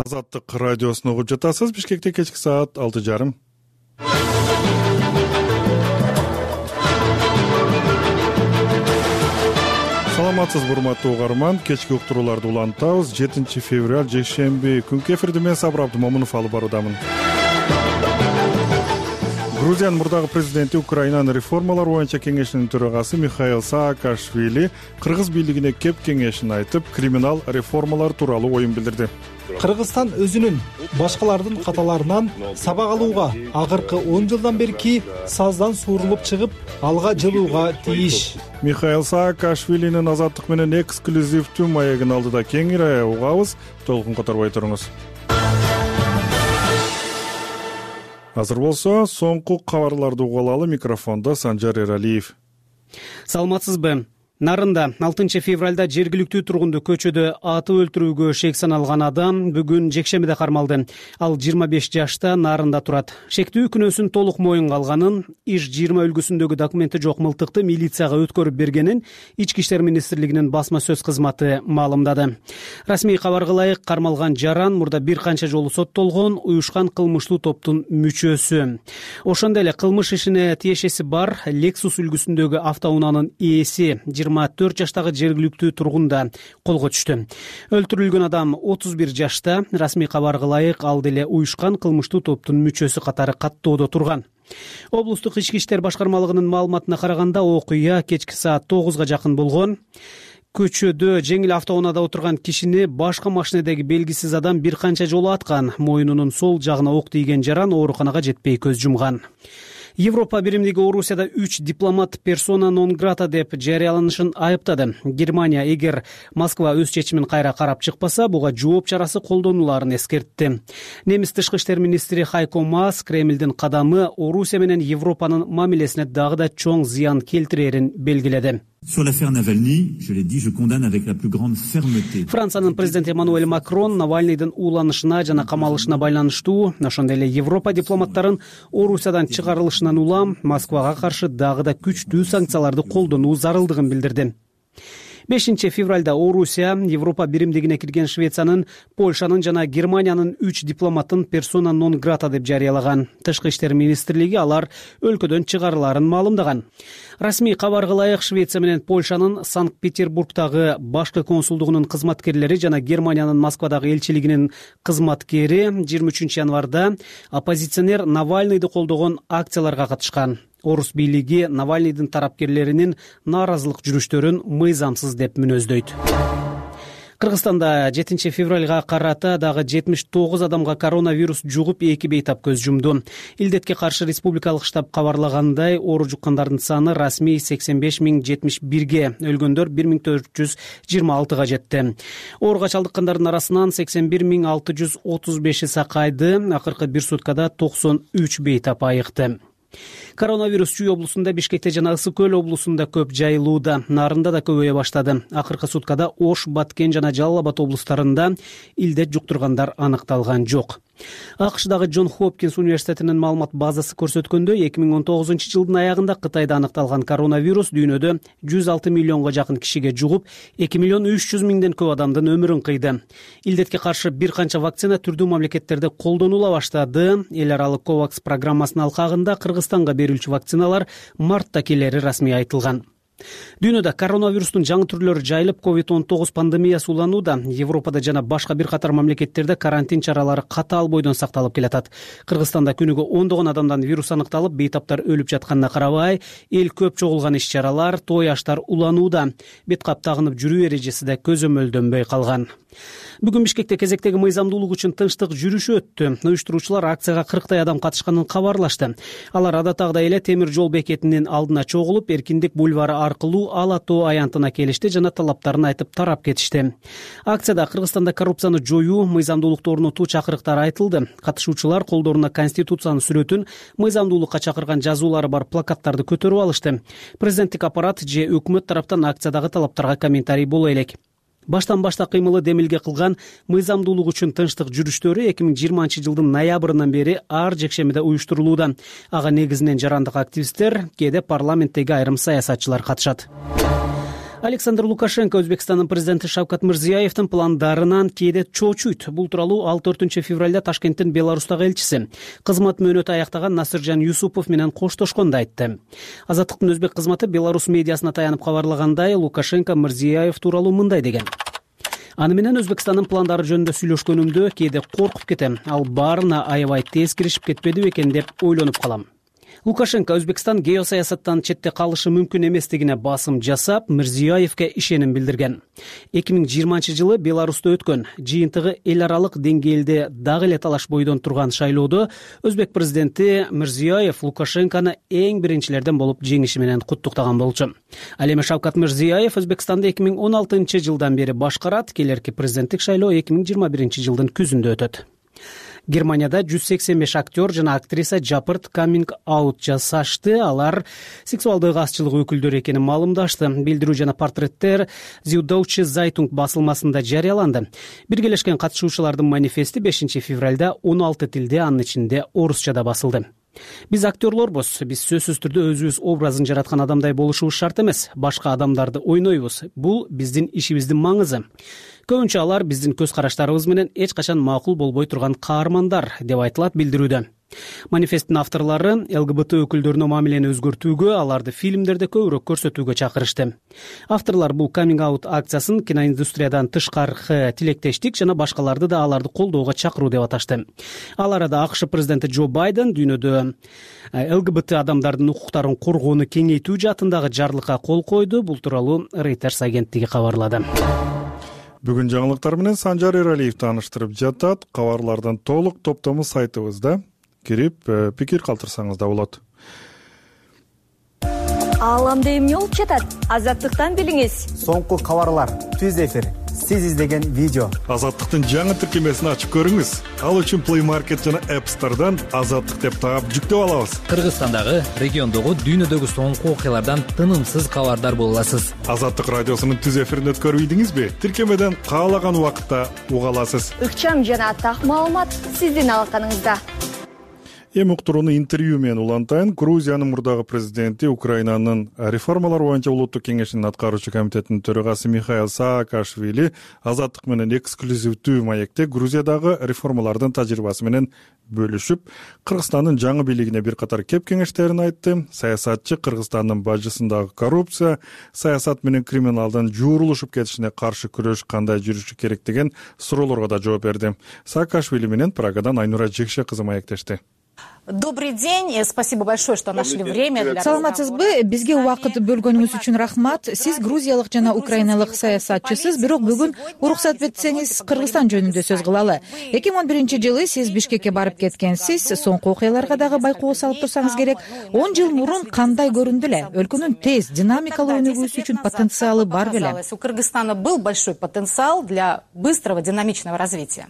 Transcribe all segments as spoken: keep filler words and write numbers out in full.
Азаттык радиосун угуп жатасыз. Бишкекте кечки саат алты жарым. Саламатсызбы урматтуу угарман, кечки уктурууларды улантабыз. жетинчи февраль жекшемби күнкү эфирди мен Сабыр Абдымомунов алып баруудамын. Грузиянын мурдагы президенти Украинанын реформалар боюнча кеңешинин төрагасы Михаил Саакашвили кыргыз бийлигине кеп кеңешин айтып, криминал реформалар тууралуу оюн билдирди. Кыргызстан өзүнүн башкалардын каталарынан сабак алууга, акыркы он жылдан берки саздан суурулуп чыгып, алга жылууга тийиш. Михаил Саакашвилинин Азаттык менен эксклюзивдүү маегин алдыда кеңири угабыз. Толкун которбой туруңуз. Азыр болсо, соңку кабарларды угалы. Микрофондо Санжар Эралиев. Саламатсызбы? Нарында алтынчы февралда жергиликтүү тургунду көчөдө атып өлтүрүүгө шек саналган адам бүгүн жекшембиде кармалды. Ал жыйырма беш жашта Нарында турат. Шектүү күнөөсүн толук моюнга алганын, иш жыйырма үлгүсүндөгү документи жок мылтыкты милицияга өткөрүп бергенин Ички иштер министрлигинин басма сөз кызматы маалымдады. Расмий кабарга ылайык, кармалган жаран мурда бир канча жолу соттолгон уюшкан кылмыштуу топтун мүчөсү. Ошондой эле кылмыш ишине тиешеси бар Lexus үлгүсүндөгү автоунаанын ээси жыйырма төрт жаштагы жергиликтүү тургун да колго түштү. Өлтүрүлгөн адам отуз бир жашта. Расмий кабарга ылайык, ал деле уюшкан кылмыштуу топтун мүчөсү катары каттоодо турган. Облустук ички иштер башкармалыгынын маалыматына караганда, окуя кечки саат тогузга жакын болгон. Көчөдө жеңил автоунаада отурган кишини башка машинедеги белгисиз адам бир канча жолу аткан. Моюнунун сол жагына ок тийген жаран ооруканага жетпей көз жумган. Европа биримдиги Орусияда үч дипломат персона нон грата деп жарыяланышын айыптады. Германия эгер Москва өз чечимин кайра карап чыкпаса, буга жооп чарасы колдонуларын эскертти. Немис тышкы иштер министри Хайко Маас Кремлдин кадамы Орусия менен Европанын мамилесине дагы да чоң зыян келтирерин белгиледи. Sur l'affaire Navalny, je l'ai dit, je condamne avec la plus grande fermeté. Франциянын президенти Эммануэль Макрон Навальныйдын ууланышына жана камалышына байланыштуу, ошондой эле Европа дипломаттарын Орусиядан чыгарылышынан улам Москвага каршы дагы да күчтүү санкцияларды колдонуу зарылдыгын билдирди. бешинчи февралда Орусия Европа биримдигине кирген Швециянын, Польшанын жана Германиянын үч дипломатын персона нон грата деп жарыялаган. Тышкы иштер министрлиги алар өлкөдөн чыгарыларын маалымдаган. Расмий кабарга ылайык, Швеция менен Польшанын Санкт-Петербургдагы башкы консулдугунун кызматкерлери жана Германиянын Москвадагы элчилигинин кызматкери жыйырма үчүнчү январда оппозиционер Навальныйды колдогон акцияларга катышкан. Орус бийлиги Навальныйдын тарапкерлеринин нааразылык жүрүштөрүн мыйзамсыз деп мүнөздөйт. Кыргызстанда жетинчи февралга карата дагы жетимиш тогуз адамга коронавирус жугуп, эки бейтап көз жумду. Илдетке каршы республикалык штаб кабарлагандай, оору жуккандардын саны расмий сексен беш миң жетимиш бирге, өлгөндөр бир миң төрт жүз жыйырма алтыга жетти. Ооруга чалдыккандардын арасынан сексен бир миң алты жүз отуз беши сакайды, акыркы бир суткада токсон үч бейтап айыкты. Коронавирус Чүй облусунда, Бишкекте жана Ысык көл облусунда көп жайылууда, Нарында да көбөйө баштады. Акыркы суткада Ош, Баткен жана Жалал Абад облустарында илдет жуктургандар аныкталган жок. АКШдагы Джон Хопкинс университетинин маалымат базасы көрсөткөндөй, эки миң он тогузунчу жылдын аягында Кытайда аныкталган коронавирус дүйнөдө жүз алты миллионго жакын кишиге жугуп, эки миллион үч жүз миңден көп адамдын өмүрүн кыйды. Илдетке каршы бир канча вакцина түрдүү мамлекеттерде колдонула баштады. Эл аралык ковакс программасынын алкагында Кыргызстанга берилчү вакциналар мартта келери расмий айтылган. Дүйнөдө коронавирустун жаңы түрлөрү жайылып, ковид он тогуз пандемиясы уланууда. Европада жана башка бир катар мамлекеттерде карантин чаралары катаал бойдон сакталып келатат. Кыргызстанда күнүгө ондогон адамдан вирус аныкталып, бейтаптар өлүп жатканына карабай, эл көп чогулган иш-чаралар, той аштар уланууда. Бет кап тагынып жүрүү эрежеси да көзөмөлдөнбөй калган. Бүгүн Бишкекте кезектеги мыйзамдуулук үчүн тынчтык жүрүшү өттү. Уюштуруучулар акцияга кырктай адам катышканын кабарлашты. Алар адаттагыдай эле темир жол бекетинин алдына чогулуп, Эркиндик бульвары аркылуу Ала тоо аянтына келишти жана талаптарын айтып тарап кетишти. Акцияда Кыргызстанда коррупцияны жоюу, мыйзамдуулукту орнотуу чакырыктары айтылды. Катышуучулар колдоруна Конституциянын сүрөтүн, мыйзамдуулукка чакырган жазуулары бар плакаттарды көтөрүп алышты. Президенттик аппарат же өкмөт тараптан акциядагы талаптарга комментарий боло элек. Баштан башта кыймылы демилге кылган мыйзамдуулук үчүн тынчтык жүрүштөрү эки миң жыйырманчы жылдын ноябрынан бери ар жекшембиде уюштурулууда. Ага негизинен жарандык активисттер, кээде парламенттеги айрым саясатчылар катышат. Александр Лукашенко Өзбекстандын президенти Шавкат Мирзиёевдин пландарынан кээде чоочуйт. Бул тууралуу ал төртүнчү февралда Ташкенттин Беларустагы элчиси, кызмат мөөнөтү аяктаган Насыржан Юсупов менен коштошконду айтты. Азаттыктын өзбек кызматы Беларусь медиасына таянып кабарлагандай, Лукашенко Мирзиёев тууралуу мындай деген: Аны менен Өзбекстандын пландары жөнүндө сүйлөшкөнүмдө кээде коркуп кетем. Ал баарына аябай тез киришип кетпедиби экен деп ойлонуп калам. Лукашенко Өзбекстан геосаясаттан четте калышы мүмкүн эместигине басым жасап, Мирзиёевке ишеним билдирген. эки миң жыйырманчы жылы Беларусьта өткөн жыйынтыгы эл аралык деңгээлде дагы эле талаш бойдон турган шайлоодо Өзбек президенти Мирзиёев Лукашенкону эң биринчилерден болуп жеңиши менен куттуктаган болчу. Ал эми Шавкат Мирзиёев Өзбекстанды эки миң он алтынчы жылдан бери башкарат. Келерки президенттик шайлоо эки миң жыйырма биринчи жылдын күзүндө өтөт. Германияда жүз сексен беш актер жана актриса жапырт каминг аут жасашты. Алар сексуалдык азчылык өкүлдөрү экенин маалымдашты. Билдирүү жана портреттер Süddeutsche Zeitung басылмасында жарыяланды. Биргелешкен катышуучулардын манифести бешинчи февралда он алты тилде, анын ичинде орусчада басылды. Биз актерлорбуз. Биз сөзсүз түрдө өзүбүз образын жараткан адамдай болушубуз шарт эмес. Башка адамдарды ойнойбуз. Бул биздин ишибиздин маңызы. Көбүнчө алар биздин көз караштарыбыз менен эч качан макул болбой турган каармандар деп айтылат билдирүүдө. Манифесттин авторлору ЛГБТ өкүлдөрүнө мамилени өзгөртүүгө, аларды фильмдерде көбүрөөк көрсөтүүгө чакырышты. Авторлор бул каминг-аут акциясын киноиндустриядан тышкаркы тилектештик жана башкаларды да аларды колдоого чакыруу деп аташты. Ал арада АКШ президенти Джо Байден дүйнөдө ЛГБТ адамдардын укуктарын коргоону кеңейтүү жаатындагы жарлыкка кол койду. Бул тууралуу Reuters агенттиги кабарлады. Бүгүн жаңылыктар менен Санжар Эралиев тааныштырып жатат. Кабарлардын толук топтому сайтыбызда кирип пикир калтырсаңыз да болот. Ааламда эмне болуп жатат? Азаттыктан билиңиз. Соңку кабарлар, түз эфир, сиз издеген видео. Азаттыктын жаңы тиркемесин ачып көрүңүз. Ал үчүн Play Market жана App Store'дан Азаттык деп таап жүктөп алабыз. Кыргызстандагы, региондогу, дүйнөдөгү соңку окуялардан тынымсыз кабардар боло аласыз. Азаттык радиосунун түз эфирин өткөрүп ийдиңизби? Тиркемеден каалаган убакытта уга аласыз. Ыкчам жана так маалымат сиздин алаканыңызда. Эми уктурууну интервью менен улантайын. Грузиянын мурдагы президенти Украинанын реформалар боюнча улуттук кеңешинин аткаруучу комитетинин төрагасы Михаил Саакашвили Азаттык менен эксклюзивдүү маекте Грузиядагы реформалардын тажрыйбасы менен бөлүшүп, Кыргызстандын жаңы бийлигине бир катар кеп кеңештерин айтты. Саясатчы Кыргызстандын бажысындагы коррупция, саясат менен криминалдын жуурулушуп кетишине каршы күрөш кандай жүрүшү керек деген суроолорго да жооп берди. Саакашвили менен Прагадан Айнура Жекше кызы маектешти. Добрый день, спасибо большое, что нашли время для... Саламатсызбы, бизге убакыт бөлгөнүңүз үчүн рахмат. Сиз грузиялык жана украиналык саясатчысыз, бирок бүгүн уруксат этсеңиз Кыргызстан жөнүндө сөз кылалы. эки миң он биринчи жылы сиз Бишкекке барып кеткенсиз, соңку окуяларга дагы байкоо салып турсаңыз керек. он жыл мурун кандай көрүндү эле? Өлкөнүн тез, динамикалуу өнүгүүсү үчүн потенциалы бар беле? У Кыргызстана был большой потенциал для быстрого, динамичного развития.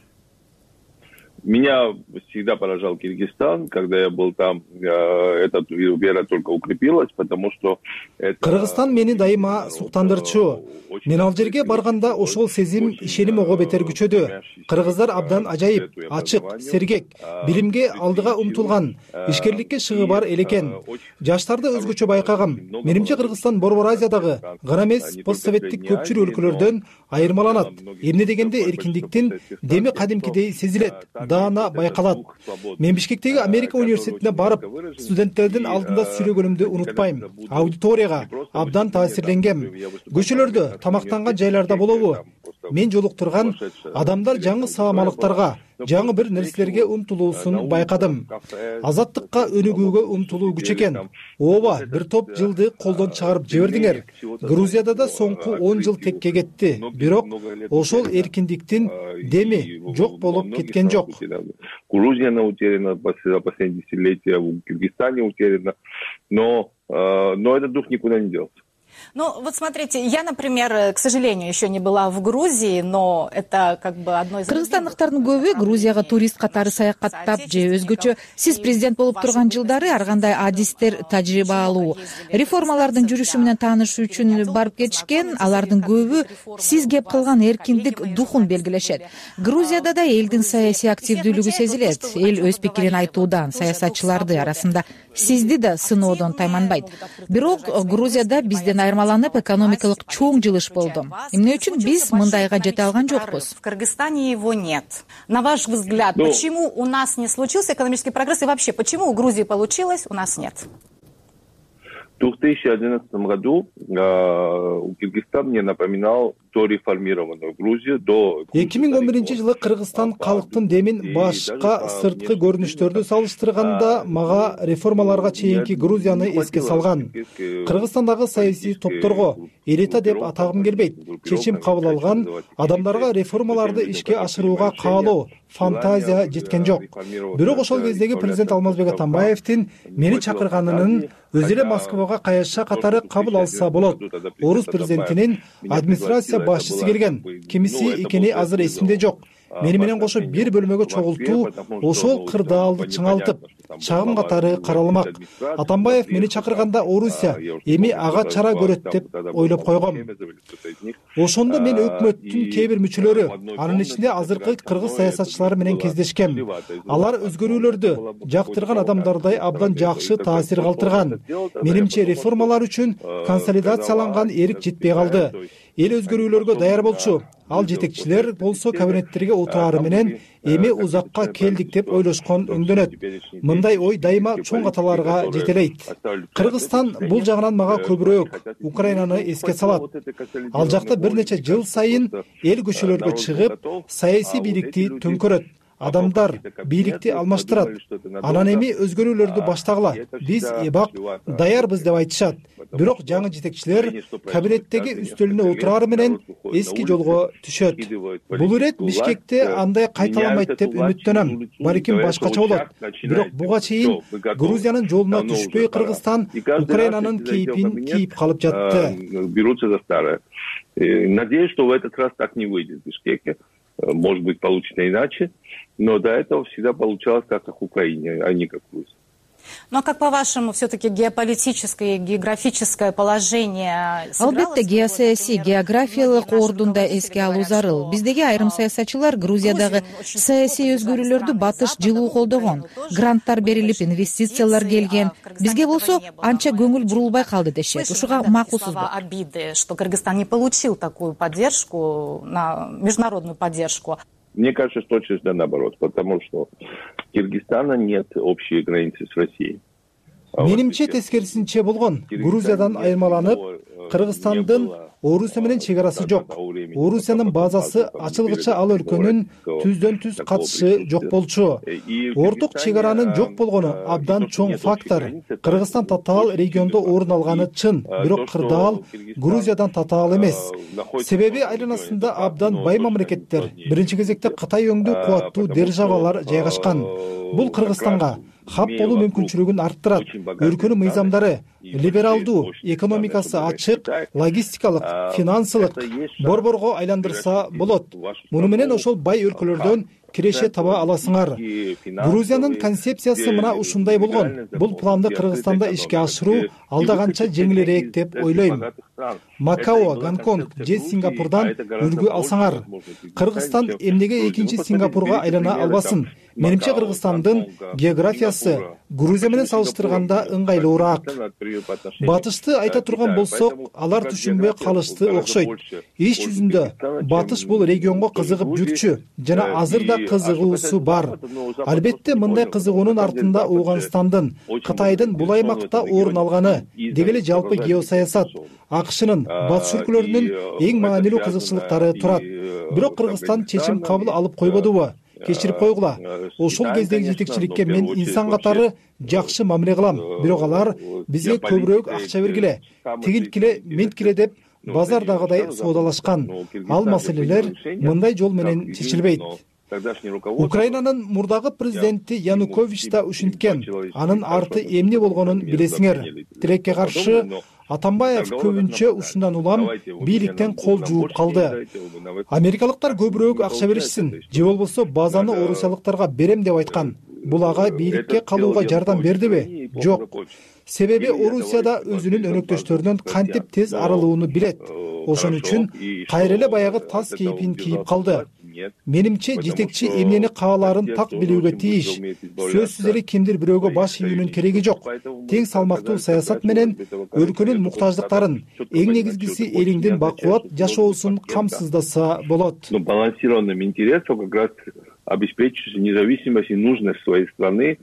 Меня всегда поражал Киргизстан, когда я был там, эта вера только укрепилась, потому что это... Кыргызстан мени дайыма суктандырчу. Мен ал жерге барганда ошол сезим, ишеним ого бетер күчөдү. Кыргыздар абдан ажайып, ачык, сергек, билимге алдыга умтулган, ишкерликке шыгы бар эл экен. Жаштарды өзгөчө байкагам. Менимче Кыргызстан Борбор Азиядагы гана эмес постсоветтик көпчүлүк өлкөлөрдөн айырмаланат. Эмне дегенде эркиндиктин деми кадимкидей сезилет. Даана байкалат. Мен Бишкектеги Америка университетине барып, студенттердин алдында сүйлөгөнүмдү унутпайм. Аудиторияга абдан таасирленгем. Көчөлөрдө, тамактанган жайларда болобу? Мен жолуктурган адамдар жаңы саамалыктарга, жаңы бир нерселерге умтулуусун байкадым. Азаттыкка өнүгүүгө умтулуу күч экен. Ооба, бир топ жылды колдон чыгарып жибердиңер. Грузияда да соңку он жыл текке кетти. Бирок ошол эркиндиктин деми жок болуп кеткен жок. Грузия утеряна последние десятилетия, в Киргизстане утеряна, но, но этот дух никуда не делся. Ну, вот смотрите, я, например, к сожалению, еще не была в Грузии, но это как бы одно из... Кыргызстандыктардын көбү Грузияга турист катары саякаттап же өзгөчө сиз президент болуп турган жылдары ар кандай адистер тажрыйба алуу, реформалардын жүрүшү менен таанышуу үчүн барып кетишкен. Алардын көбү сиз кеп кылган эркиндик духун белгилешет. Грузияда да элдин саясий активдүүлүгү сезилет. Эл өз пикирин айтуудан, саясатчыларды арасында сизди да сыноодон тайманбайт. Бирок Грузияда бизден айырмаланып экономикалык чоң жылыш болду. Эмне үчүн биз мындайга жете алган жокпуз? В Кыргызстане его нет. На ваш взгляд, почему у нас не случился экономический прогресс и вообще, почему у Грузии получилось, у нас нет? В две тысячи одиннадцатом году э, Кыргызстан мне напоминал дореформированную Грузию до... эки миң он биринчи жылы Кыргызстан калктын демин башка сырткы көрүнүштөрдү салыштырганда мага реформаларга чейинки Грузияны эске салган. Кыргызстандагы саясий топторго элита деп атагым келбейт. Чечим кабыл алган адамдарга реформаларды ишке ашырууга каалоо, фантазия жеткен жок. Бирок ошол кездеги президент Алмазбек Атамбаевдин мени чакырганынын өзү эле Москвага каяша катары кабыл алса болот. Орус президентинин администрация башчысы келген. Кимиси экени азыр эсимде жок. Мени менен кошо бир бөлмөгө чогултуу ошол кырдаалды чыңалтып, чагым катары каралмак. Атамбаев мени чакырганда Орусия эми ага чара көрөт деп ойлоп койгом. Ошондо мен өкмөттүн кээ бир мүчөлөрү, анын ичинде азыркы кыргыз саясатчылары менен кездешкем. Алар өзгөрүүлөрдү жактырган адамдардай абдан жакшы таасир калтырган. Менимче реформалар үчүн консолидацияланган эрик жетпей калды. Эл өзгөрүүлөргө даяр болчу. Ал жетекчилер болсо кабинеттерге отурары менен эми узакка келдик деп ойлошкон өңдөнөт. Мындай ой дайыма чоң каталарга жетелейт. Кыргызстан бул жагынан мага көбүрөөк Украинаны эске салат. Ал жакта бир нече жыл сайын эл көчөлөргө чыгып, саясий бийликти төңкөрөт. Адамдар бийликти алмаштырат. Анан эми өзгөрүүлөрдү баштагыла. Биз эбак даярбыз деп айтышат. Бирок жаңы жетекчилер кабинеттеги үстөлүнө отурары менен эски жолго түшөт. Бул ирет Бишкекте андай кайталамайт деп үмүттөнөм. Балким башкача болот. Бирок буга чейин Грузиянын жолуна түшпөй Кыргызстан Украинанын кейпин кийип калып жатты. Берутся за старое. Надеюсь, что в этот раз так не выйдет в Бишкеке. Может быть, получится иначе, но до этого всегда получалось как в Украине, а не как в Грузии. Ну а как по-вашему все-таки геополитическое и географическое положение? Албетте геосаясий географиялык ордунда эске алуу зарыл. Биздеги айрым саясатчылар Грузиядагы саясий өзгөрүүлөрдү батыш жылуу колдогон. Гранттар берилип, инвестициялар келген. Бизге болсо анча көңүл бурулбай калды дешет. Ушуга макулсузбу? Обиды, что Кыргызстан не получил такую поддержку, на международную поддержку. Мне кажется, что точно наоборот, потому что у Кыргызстана нет общей границы с Россией. Менимче тескерисинче болгон. Грузиядан айырмаланып, Кыргызстандын Орусия менен чегарасы жок. Орусиянын базасы ачылгыча ал өлкөнүн түздөн түз катышы жок болчу. Орток чегаранын жок болгону абдан чоң фактор. Кыргызстан татаал региондо орун алганы чын, бирок кырдаал Грузиядан татаал эмес. Себеби айланасында абдан бай мамлекеттер, биринчи кезекте Кытай өңдүү кубаттуу державалар жайгашкан. Бул Кыргызстанга хап болуу мүмкүнчүлүгүн арттырат. Өлкөнүн мыйзамдары либералдуу, экономикасы ачык, логистикалык, финансылык борборго айландырса болот. Муну менен ошол бай өлкөлөрдөн киреше таба аласыңар. Грузиянын концепциясы мына ушундай болгон. Бул планды Кыргызстанда ишке ашыруу алда канча жеңилирээк деп ойлойм. Макао, Гонконг же Сингапурдан үлгү алсаңар. Кыргызстан эмнеге экинчи Сингапурга айлана албасын? Менимче Кыргызстандын географиясы Грузия менен салыштырганда ыңгайлуураак. Батышты айта турган болсок, алар түшүнбөй калышты окшойт. Иш жүзүндө Батыш бул регионго кызыгып жүрчү жана азыр да кызыгуусу бар. Албетте мындай кызыгуунун артында Ооганстандын, Кытайдын бул аймакта орун алганы, дегеле жалпы геосаясат, АКШнын, батыш өлкөлөрүнүн эң маанилүү кызыкчылыктары турат. Бирок Кыргызстан чечим кабыл алып койбодубу? Кечирип койгула. Ошол кездеги жетекчиликке мен инсан катары жакшы мамиле кылам. Бирок алар бизге көбүрөөк акча бергиле, тигинткиле, менткиле деп базардагыдай соодалашкан. Ал маселелер мындай жол менен чечилбейт. Украинанын мурдагы президенти Янукович да ушинткен. Анын арты эмне болгонун билесиңер. Тилекке каршы Атамбаев көбүнчө ушундан улам бийликтен кол жууп калды. Америкалыктар көбүрөөк акча беришсин, же болбосо базаны орусиялыктарга берем деп айткан. Бул ага бийликке калууга жардам бердиби? Жок. Себеби Орусияда өзүнүн өнөктөштөрүнөн кантип тез арылууну билет. Ошон үчүн кайра эле баягы тас кейпин кийип калды. менимче жетекчи эмнени каалаарын так билүүгө тийиш. Сөзсүз эле кимдир бирөөгө баш ийүүнүн кереги жок. Тең салмактуу саясат менен өлкөнүн муктаждыктарын, эң негизгиси элиңдин бакубат жашоосун камсыздаса болот. Балансированным интересом как раз обеспечить независимость и нужность своей страны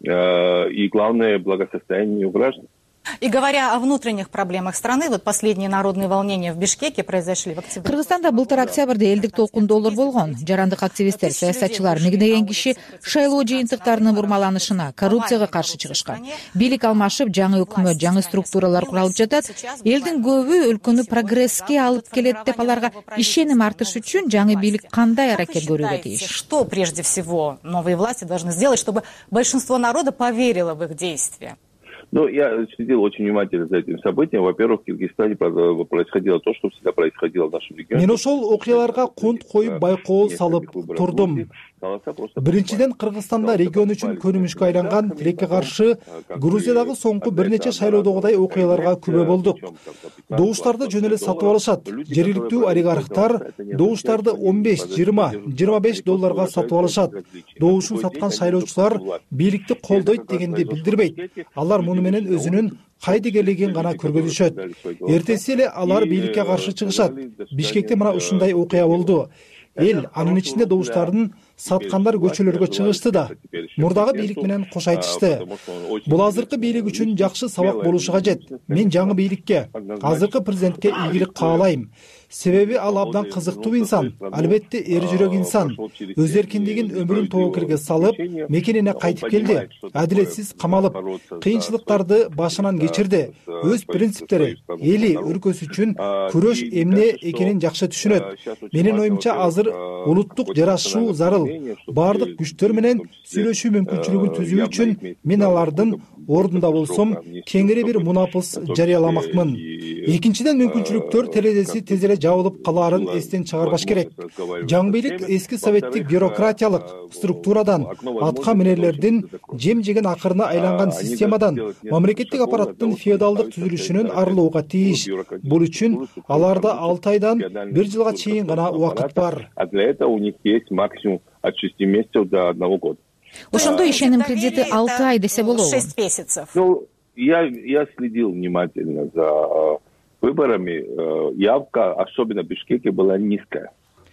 и, главное, благосостояние граждан. И говоря о внутренних проблемах страны, вот последние народные волнения в Бишкеке произошли в октябре. Кыргызстанда былтыр октябрда элдик толкундоолор болгон. Жарандык активисттер, саясатчылар мигдеген киши шайлоо жыйынтыктарынын бурмаланышына, коррупцияга каршы чыгышкан. Бийлик алмашып, жаңы өкмөт, жаңы структуралар куралып жатат. Элдин көбү өлкөнү прогресске алып келет деп аларга ишеним артыш үчүн жаңы бийлик кандай аракет көрүүгө тийиш? Что прежде всего новые власти должны сделать, чтобы большинство народа поверило в их действия? Ну, я следил очень внимательно за этим событием. Во-первых, в Киргизстане происходило то, что всегда происходило в нашем регионе. Мен ошол окуяларга кунт коюп байкоо салып турдум. Биринчиден, Кыргызстанда регион үчүн көрүнүшкө айланган тилекке каршы Грузиядагы соңку бир нече шайлоодогудай окуяларга күбө болдук. Добуштарды жөн эле сатып алышат. Жергиликтүү олигархтар добуштарды он беш, жыйырма, жыйырма беш долларга сатып алышат. Добушун саткан шайлоочулар бийликти колдойт дегенди билдирбейт. Алар муну менен өзүнүн кайдыгерлигин гана көргөзүшөт. Эртеси эле алар бийликке каршы чыгышат. Бишкекте мына ушундай окуя болду. Эл анын ичинде добуштардын саткандар көчөлөргө чыгышты да. Мурдагы бийлик менен кош айтышты. Бул азыркы бийлик үчүн жакшы сабак болушу кажет. Мен жаңы бийликке, азыркы президентке ийгилик каалайм. Себеби ал абдан кызыктуу инсан, албетте эр жүрөк инсан. Өз эркиндигин өмүрүн тобокелге салып, мекенине кайтып келди. Адилетсиз камалып, кыйынчылыктарды башынан кечирди. Өз принциптери, эли, өлкөсү үчүн күрөш эмне экенин жакшы түшүнөт. Менин оюмча азыр улуттук жарашуу зарыл. Бардык күчтөр менен сүйлөшүү мүмкүнчүлүгүн түзүү үчүн мен алардын ордунда болсом, кеңири бир мунапыс жарыяламакмын. Экинчиден, мүмкүнчүлүктөр терезеси тез эле жабылып калаарын эстен чыгарбаш керек. Жаңы бийлик эски советтик бюрократиялык структурадан, атка минерлердин жем жеген акырына айланган системадан, мамлекеттик аппараттын феодалдык түзүлүшүнөн арылууга тийиш. Бул үчүн аларда алты айдан бир жылга чейин гана убакыт бар. А для этого у них есть максимум от шести месяцев до одного года. Ошондо ишеним кредити алты ай десе болобу? шесть месяцев. Ну, я, я следил внимательно за выборами. Явка, особенно в Бишкеке, была низкая.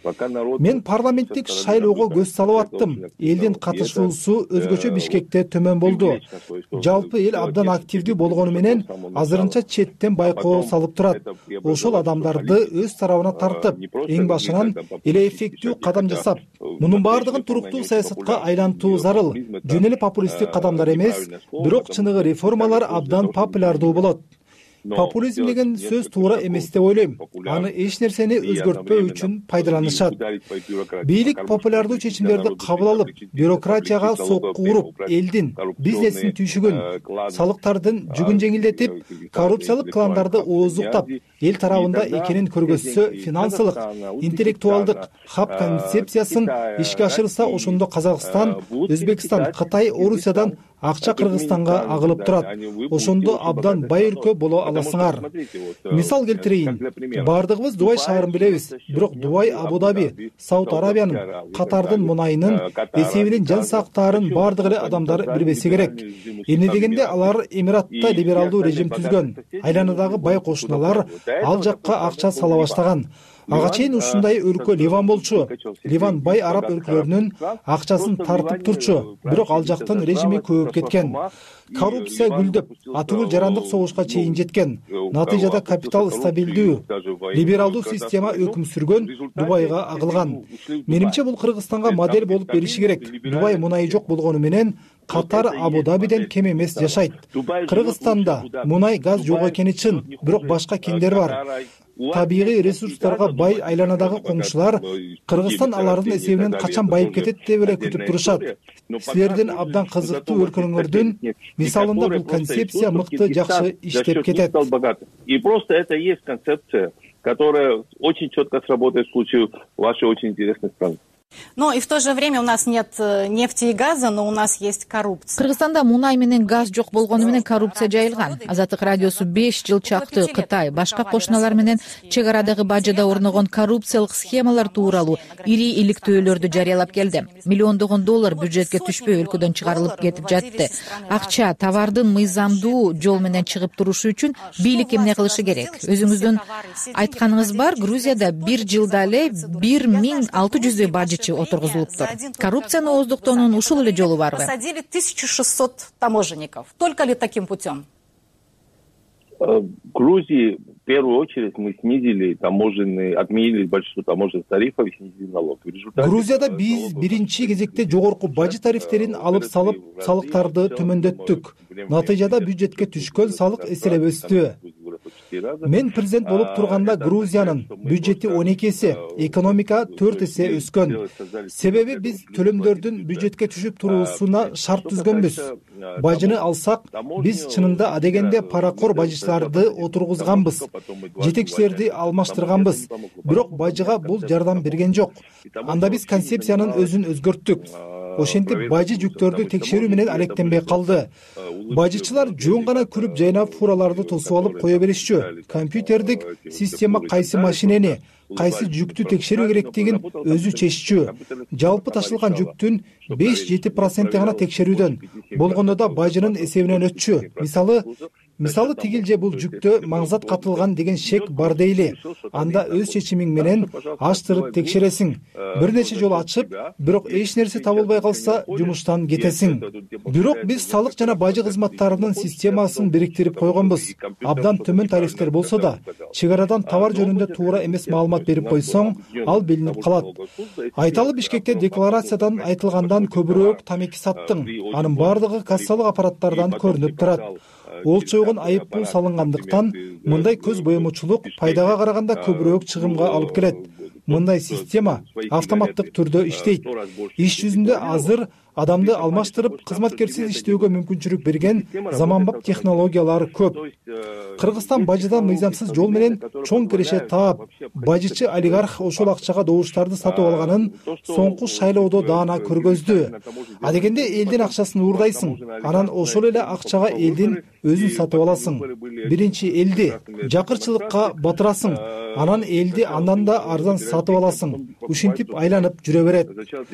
Мен парламенттик шайлоого көз салып аттым. Элдин катышуусу өзгөчө Бишкекте төмөн болду. Жалпы эл абдан активдүү болгону менен азырынча четтен байкоо салып турат. Ошол адамдарды өз тарабына тартып, эң башынан эле эффектүү кадам жасап, мунун бардыгын туруктуу саясатка айлантуу зарыл. Жөн эле популисттик кадамдар эмес, бирок чыныгы реформалар абдан популярдуу болот. Популизм деген сөз туура эмес деп ойлойм. Аны эч нерсени өзгөртпөө үчүн пайдаланышат. Бийлик популярдуу чечимдерди кабыл алып, бюрократияга сокку уруп, элдин бизнесин түйшүгүн, салыктардын жүгүн жеңилдетип, коррупциялык кландарды ооздуктап, эл тарабында экенин көргөзсө, финансылык, интеллектуалдык хаб концепциясын ишке ашырса, ошондо Казакстан, Өзбекстан, Кытай, Орусиядан акча Кыргызстанга агылып турат. Ошондо абдан бай өлкө боло аласыңар. Мисал келтирейин. Бардыгыбыз Дубай шаарын билебиз. Бирок Дубай, Абу-Даби, Сауд Арабиянын, Катардын мунайынын эсебинен жан сактаарын бардык эле адамдар билбесе керек. Эмне дегенде алар Эмиратта либералдуу режим түзгөн. Айланадагы бай кошуналар ал жакка акча сала баштаган. Ага чейин ушундай өлкө Ливан болчу. Ливан бай араб өлкөлөрүнүн акчасын тартып турчу. Бирок ал жактын режими көбөйүп кеткен. Коррупция гүлдөп, атүгүл жарандык согушка чейин жеткен. Натыйжада капитал стабилдүү, либералдуу система өкүм сүргөн Дубайга агылган. Менимче бул Кыргызстанга модель болуп бериши керек. Дубай мунайы жок болгону менен Катар Абу-Дабиден кем эмес жашайт. Кыргызстанда мунай, газ жок экени чын, бирок башка кендер бар. Табигый ресурстарга бай айланадагы коңшулар Кыргызстан алардын эсебинен качан байып кетет деп эле күтүп турушат. Силердин абдан кызыктуу өлкөлөрүңөрдүн мисалында бул концепция мыкты жакшы иштеп кетет. И просто это есть концепция, которая очень четко сработает в случае вашей очень интересной страны. Но и в то же время у нас нет нефти и газа, но у нас есть коррупция. Кыргызстанда мунай менен газ жок болгону менен коррупция жайылган. Азаттык радиосу беш жыл чакты Кытай, башка кошуналар менен чек арадагы бажыда орногон коррупциялык схемалар тууралуу ири иликтөөлөрдү жарыялап келди. Миллиондогон доллар бюджетке түшпөй өлкөдөн чыгарылып кетип жатты. Акча, товардын мыйзамдуу жол менен чыгып турушу үчүн бийлик эмне кылышы керек? Өзүңүздүн айтканыңыз бар, Грузияда бир жылда эле бир миң алты жүздөй бажычы отургузулуптур. Коррупцияны ооздуктоонун ушул эле жолу барбы? Посадили тысячу шестьсот таможенников. Только ли таким путем? В Грузии в первую очередь мы снизили таможенные, отменили большинство таможенных тарифов и снизили налог. Грузияда биз биринчи кезекте жогорку бажы тарифтерин алып салып, салыктарды төмөндөттүк. Натыйжада бюджетке түшкөн салык эселеп өстү. Мен президент болуп турганда Грузиянын бюджети он эки эсе, экономика төрт эсе өскөн. Себеби биз төлөмдөрдүн бюджетке түшүп туруусуна шарт түзгөнбүз. Бажыны алсак, биз чынында адегенде паракор бажычыларды отургузганбыз. Жетекчилерди алмаштырганбыз. Бирок бажыга бул жардам берген жок. Анда биз концепциянын өзүн өзгөрттүк. Ошентип бажы жүктөрдү текшерүү менен алектенбей калды. Бажычылар жөн гана күрүп жайнап фураларды тосуп алып кое беришчү. Компьютердик система кайсы машинени, кайсы жүктү текшерүү керектигин өзү чеччү. Жалпы ташылган жүктүн беш жети проценти гана текшерүүдөн, болгондо да бажынын эсебинен өтчү. Мисалы, Мисалы тигил же бул жүктө маңзат катылган деген шек бар дейли. Анда өз чечимиң менен аштырып текшересиң. Бир нече жол ачып, бирок эч нерсе табылбай калса, жумуштан кетесиң. Бирок биз салык жана бажы кызматтарынын системасын бириктирип койгонбуз. Абдан төмөн тарифтер болсо да, чек арадан товар жөнүндө туура эмес маалымат берип койсоң, ал билинип калат. Айталы Бишкекте декларациядан айтылгандан көбүрөөк тамеки саттың. Анын бардыгы кассалык аппараттардан көрүнүп турат. Олчойгон айыппул салынгандыктан мындай көз боемочулук пайдага караганда көбүрөөк чыгымга алып келет. Мындай система автоматтык түрдө иштейт. Иш жүзүндө азыр адамды алмаштырып, кызматкерсиз иштөөгө мүмкүнчүлүк берген заманбап технологиялар көп. Кыргызстан бажыдан мыйзамсыз жол менен чоң киреше таап, бажычы олигарх ошол акчага добуштарды сатып алганын соңку шайлоодо даана көргөздү. Адегенде элдин акчасын уурдайсың, анан ошол эле акчага элдин өзүн сатып аласың. Биринчи элди жакырчылыкка батырасың, анан элди андан да арзан сатып аласың. Ушинтип айланып жүрө берет.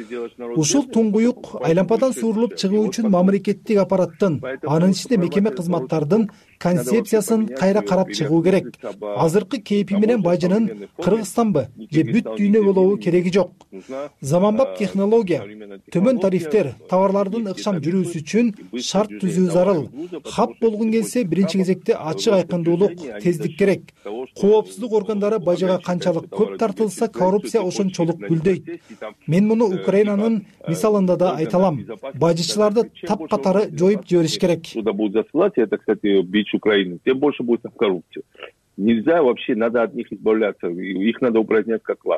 Ушул туңгуюк айлампадан суурулуп чыгуу үчүн мамлекеттик аппараттын, анын ичинде мекеме кызматтардын концепциясын кайра карап чыгуу керек. Азыркы кейпи менен бажынын Кыргызстанбы же бүт дүйнө болобу кереги жок. Заманбап технология, төмөн тарифтер, товарлардын ыкшам жүрүүсү үчүн шарт түзүү зарыл. Хап болгон келсе, биринчи кезекте ачык айкындуулук, тездик керек. Коопсуздук органдары бажыга канчалык көп тартылса, коррупция ошончолук гүлдөйт. Мен муну Украинанын мисалында да айта алам. Бажычыларды тап катары жоюп жибериш керек. Украины, тем больше будет там коррупция. Нельзя вообще, надо от них избавляться, их надо упразднять как класс.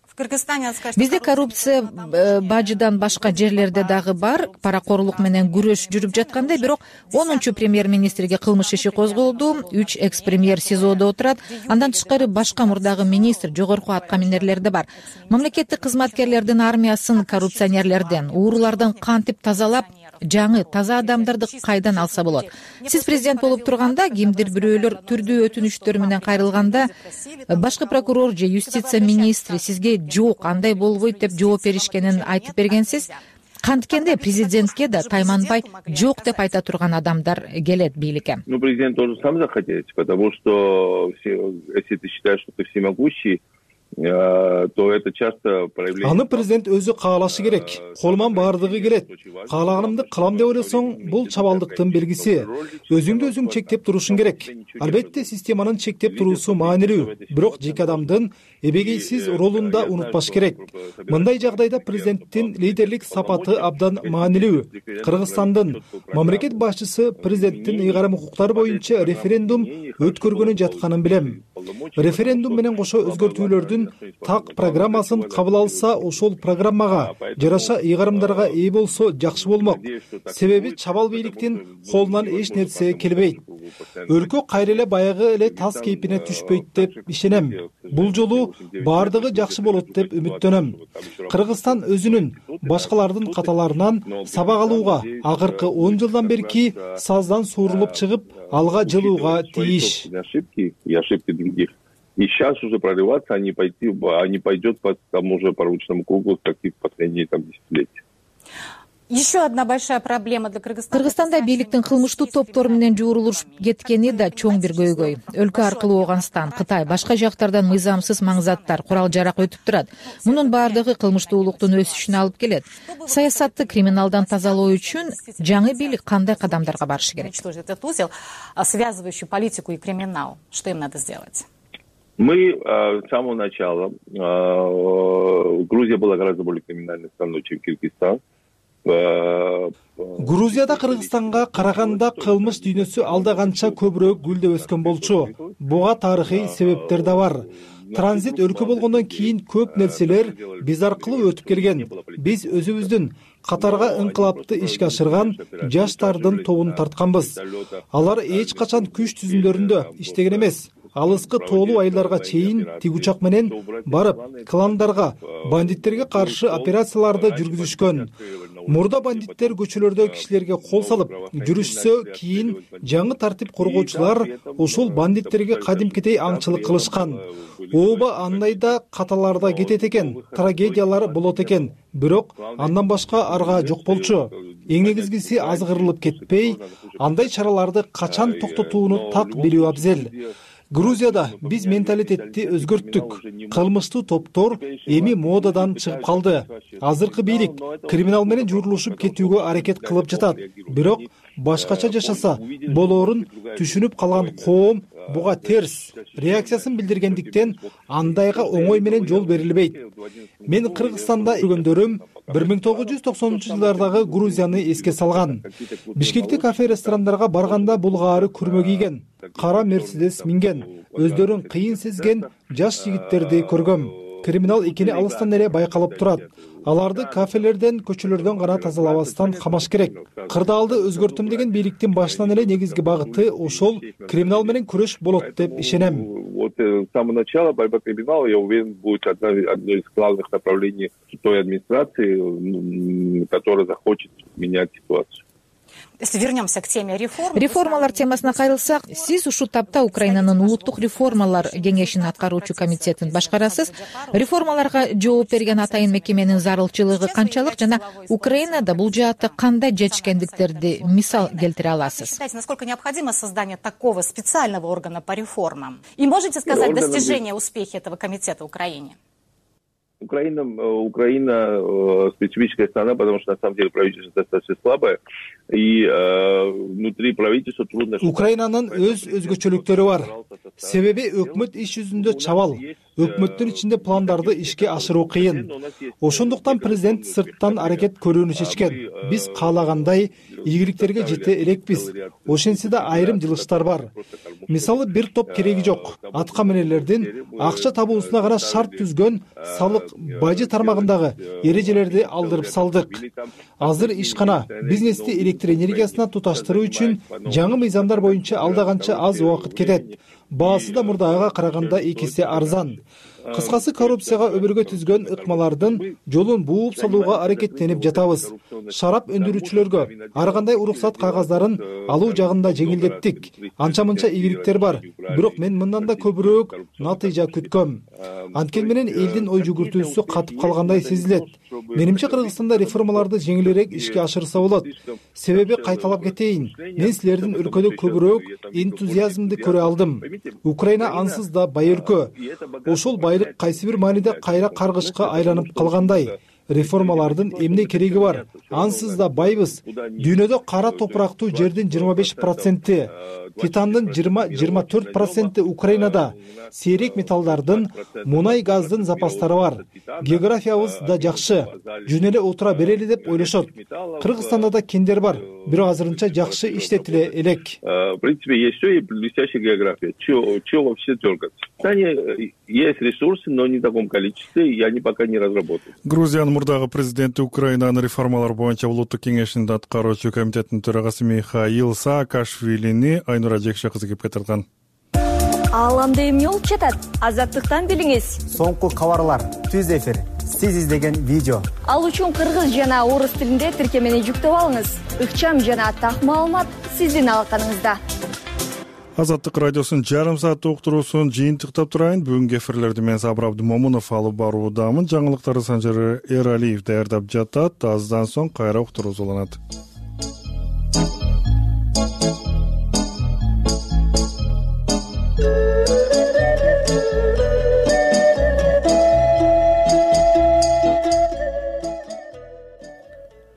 Бизде коррупция бажыдан башка жерлерде дагы бар, паракорлук менен күрөш жүрүп жаткандай, бирок онунчу премьер-министрге кылмыш иши козголду, үч экс-премьер СИЗОдо отурат, андан тышкары башка мурдагы министр, жогорку аткаминерлер да бар. Мамлекеттик кызматкерлердин армиясын коррупционерлерден, уурулардан кантип тазалап, жаңы таза адамдарды кайдан алса болот? Сиз президент болуп турганда, кимдир бирөөлөр түрдүү өтүнүчтөр менен кайрылганда, башкы прокурор же юстиция министри сизге жок, андай болбойт деп жооп беришкенин айтып бергенсиз. Канткенде президентке да тайманбай жок деп айта турган адамдар келет бийликке. Ну, президент тоже сам захотеть, потому что если ты считаешь, что ты всемогущий, то это часто проявление. Аны президент өзү каалашы керек. Колуман бардыгы келет. Каалаганымды кылам деп ойлосоң, бул чабалдыктын белгиси. Өзүңдү өзүң чектеп турушуң керек. Албетте системанын чектеп туруусу маанилүү, бирок жеке адамдын эбегейсиз ролун да унутпаш керек. Мындай жагдайда президенттин лидерлик сапаты абдан маанилүү. Кыргызстандын мамлекет башчысы президенттин ыйгарым укуктары боюнча референдум өткөргөнү жатканын билем. Референдум менен кошо өзгөртүүлөрдүн так программасын кабыл алса, ошол программага жараша ыйгарымдарга ээ болсо жакшы болмок. Себеби чабал бийликтин колунан эч нерсе келбейт. өлкө кайра эле баягы эле таз кейпине түшпөйт деп ишенем. Бул жолу баардыгы жакшы болот деп үмүттөнөм. Кыргызстан өзүнүн башкалардын каталарынан сабак алууга, акыркы он жылдан берки саздан суурулуп чыгып, алга жылууга тийиш. И сейчас уже прорываться, а не пойти, а не пойдет по тому же порочному кругу, как и в последние там десятилетия. Еще одна большая проблема для Кыргызстана. Кыргызстанда бийликтин кылмыштуу топтору менен жуурулушуп кеткени да чоң бир көйгөй. Өлкө аркылуу Ооганстан, Кытай, башка жактардан мыйзамсыз маңзаттар, курал жарак өтүп турат. Мунун баардыгы кылмыштуулуктун өсүшүнө алып келет. Саясатты криминалдан тазалоо үчүн жаңы бийлик кандай кадамдарга барышы керек? Этот узел, связывающий политику и криминал. Что им надо сделать? Мы э, с самого начала, э, Грузия была гораздо более криминальной страной, чем Киргизстан. Грузияда Кыргызстанга караганда кылмыш дүйнөсү алда канча көбүрөөк гүлдөп өскөн болчу. Буга тарыхый себептер да бар. Транзит өлкө болгондон кийин көп нерселер биз аркылуу өтүп келген. Биз өзүбүздүн катарга инкылапты ишке ашырган жаштардын тобун тартканбыз. Алар эч качан күч түзүмдөрүндө иштеген эмес. Алыскы тоолуу айылдарга чейин тик учак менен барып, кландарга, бандиттерге каршы операцияларды жүргүзүшкөн. Мурда бандиттер көчөлөрдө кишилерге кол салып, жүрүшсө, кийин жаңы тартип коргоочулар ошол бандиттерге кадимкидей аңчылык кылышкан. Ооба андай да каталарда кетет экен, трагедиялар болот экен. Бирок андан башка арга жок болчу. Эң негизгиси азгырылып кетпей, андай чараларды качан токтотууну так билүү абзел. Грузияда биз менталитетти өзгөрттүк. Кылмыштуу топтор эми модадан чыгып калды. Азыркы бийлик криминал менен жуурулушуп кетүүгө аракет кылып жатат. Бирок башкача жашаса болоорун түшүнүп калган коом буга терс реакциясын билдиргендиктен андайга оңой менен жол берилбейт. Мен Кыргызстанда жүргөндөрүм бир миң тогуз жүз токсонунчу жылдардагы Грузияны эске салган. Бишкекте кафе-ресторандарга барганда булгаары күрмө кийген, кара Мерседес минген, өздөрүн кыйын сезген жаш жигиттерди көргөм. Криминал экени алыстан эле байкалып турат. Аларды кафелерден, көчөлөрдөн гана тазалабастан камаш керек. Кырдаалды өзгөртөм деген бийликтин башынан эле негизги багыты ошол криминал менен күрөш болот деп ишенем. Вот с самого начала борьба криминала, я уверен, будет одно из главных направлений той администрации, которая захочет менять ситуацию. Если вернемся к теме реформ. Реформалар темасына кайрылсак, сиз ушул тапта Украинанын улуттук реформалар кеңешинин аткаруучу комитетин башкарасыз. Реформаларга жооп берген атайын мекеменин зарылчылыгы канчалык жана Украинада бул жаатта кандай жетишкендиктерди мисал келтире аласыз? Считаете, насколько необходимо создание такого специального органа по реформам? И можете сказать достижения, успехи этого комитета в Украине? Украина, Украина э, специфическая страна, потому что на самом деле правительство достаточно слабое, и э, внутри правительства трудно... Украинанын өз өзгөчөлүктөрү бар. Себеби өкмөт иш жүзүндө чабал, өкмөттүн ичинде пландарды ишке ашыруу кыйын. Ошондуктан президент сырттан аракет көрүүнү чечкен. Биз каалагандай ийгиликтерге жете элекпиз. Ошентсе да айрым жылыштар бар. Мисалы бир топ кереги жок. Атка менелердин акча табуусуна гана шарт түзгөн салык бажы тармагындагы эрежелерди алдырып салдык. Азыр ишкана бизнести электр энергиясына туташтыруу үчүн жаңы мыйзамдар боюнча алда канча аз убакыт кетет. Баасы да мурдагыга караганда эки эсе арзан. Кыскасы коррупцияга өбөргө түзгөн ыкмалардын жолун бууп салууга аракеттенип жатабыз. Шарап өндүрүүчүлөргө ар кандай уруксат кагаздарын алуу жагында жеңилдеттик. Анча-мынча ийгиликтер бар. Бирок мен мындан да көбүрөөк натыйжа күткөм. Анткени менен элдин ой жүгүртүүсү катып калгандай сезилет. Менимче Кыргызстанда реформаларды жеңилирээк ишке ашырса болот. Себеби кайталап кетейин. Мен силердин өлкөдө көбүрөөк энтузиазмды көрө алдым. Украина ансыз да бай өлкө. Ошол байлык кайсы бир мааниде кайра каргышка айланып калгандай. Реформалардын эмне кереги бар? Ансыз да байбыз. Дүйнөдө кара топурактуу жердин жыйырма беш проценти, титандын жыйырма жыйырма төрт проценти Украинада, сейрек металлдардын, мунай газдын запастары бар. Географиябыз да жакшы. Жөн эле отура берели деп ойлошот. Кыргызстанда да кендер бар, бирок азырынча жакшы иштетиле элек. В принципе, есть все и блестящая география. Чего вообще дергаться? Есть ресурсы, но не в таком количестве, и они пока не разработаны. Грузиянын мурдагы президенти Украинанын реформалар боюнча улуттук кеңешинин аткаруучу комитетинин төрагасы Михаил Саакашвилини Гүлнура Жекше кызы кеп кайтарган. Ааламда эмне болуп жатат? Азаттыктан билиңиз. Соңку кабарлар, түз эфир, сиз издеген видео. Ал үчүн кыргыз жана орус тилинде тиркемени жүктөп алыңыз. Ыкчам жана так маалымат сиздин алаканыңызда. Азаттык радиосунун жарым сааттык уктуруусун жыйынтыктап турайын. Бүгүнкү эфирлерди мен Сабыр Абдымомунов алып баруудамын. Жаңылыктарды Санжар Эралиев даярдап жатат. Аздан соң кайра уктуруу уланат.